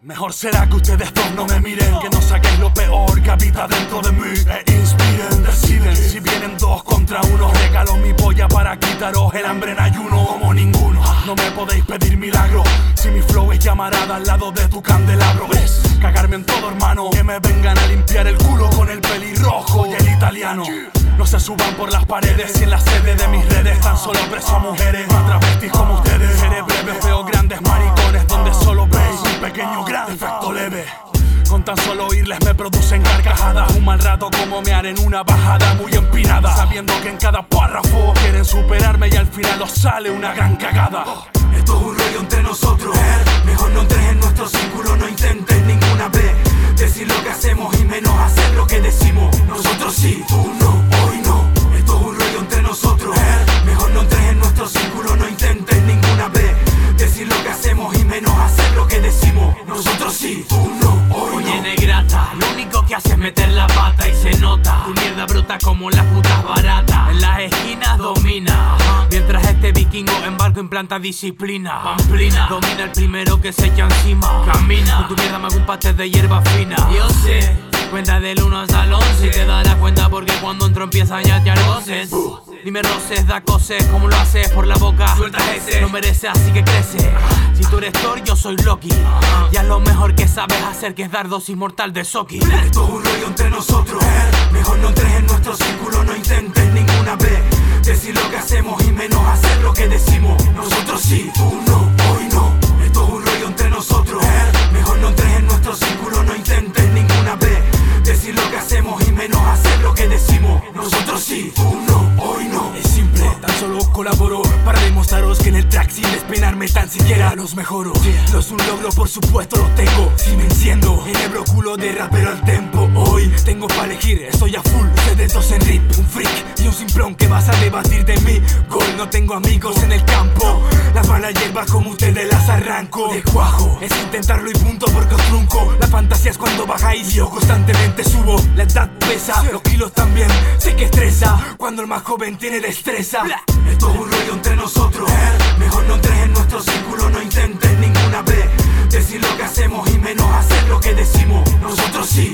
Mejor será que ustedes dos no me miren, que no saquéis lo peor que habita dentro de mí. E inspiren, deciden, si vienen dos contra uno, regalo mi polla para quitaros el hambre en ayuno como ninguno. No me podéis pedir milagro, si mi flow es llamarada al lado de tu candelabro. Es cagarme en todo, hermano, que me vengan a limpiar el culo con el pelirrojo y el italiano. No se suban por las paredes, y en la sede de mis redes tan solo preso a mujeres, a travestis como ustedes. Seré breve, veo grandes maricones donde solo veis un pequeño gran efecto leve. Con tan solo oírles me producen carcajadas, un mal rato como mear en una bajada muy empinada, sabiendo que en cada párrafo quieren superarme y al final os sale una gran cagada. Esto es un rollo entre nosotros, mejor no entres en nuestro círculo, no intentes ninguna vez decir lo que hacemos y menos hacer lo que decimos. Nosotros sí, tú no, hoy no. Esto es un rollo entre nosotros, mejor no entres en nuestro círculo, no intentes ninguna vez decir lo que hacemos y menos hacer lo que decimos. Nosotros sí, tú no, hoy no. Oye, negrata, lo único que hace es meter la pata y se nota. Tu mierda brota como las putas baratas. En las esquinas domina, mientras este vikingo en barco implanta disciplina. Pamplina, domina el primero que se echa encima. Camina, con tu mierda me hago un pastel de hierba fina. Yo sé, cuenta del 1 hasta el 11 y te darás cuenta porque cuando entro empieza ya voces. Dime roces, da coses, como lo haces por la boca. Sueltas ese, no mereces así que crece. Si tú eres Thor, yo soy Loki. Ya es lo mejor que sabes hacer, que es dar dosis mortal de Soki. Esto es un rollo entre nosotros, mejor no entres en nuestro círculo, no intentes ninguna vez decir lo que hacemos y menos hacer lo que decimos. Nosotros sí, tú no, hoy no. Esto es un rollo entre nosotros, mejor no entres en nuestro círculo, no intentes ninguna vez decir lo que hacemos y menos hacer lo que decimos. Nosotros sí, tú no, hoy no. Es simple, tan solo colaboro para demostraros que en el track sin despeinarme tan siquiera los mejoro. No es un logro, por supuesto lo tengo, si me enciendo, enebro culo de rapero al tempo. Hoy tengo para elegir, estoy a full, ustedes dos en rip, un freak y un simplón que vas a debatir de mí. Gol, no tengo amigos en el campo, las malas hierbas como ustedes las arranco. De cuajo, es intentarlo y punto porque os trunco. La fantasía es cuando bajáis y yo constantemente subo. La edad pesa, los kilos también, sé que estresa cuando el más joven tiene destreza. Esto es un rollo entre nosotros, mejor no entres en nuestro círculo, no intentes ninguna vez decir lo que hacemos y menos hacer lo que decimos. Nosotros sí,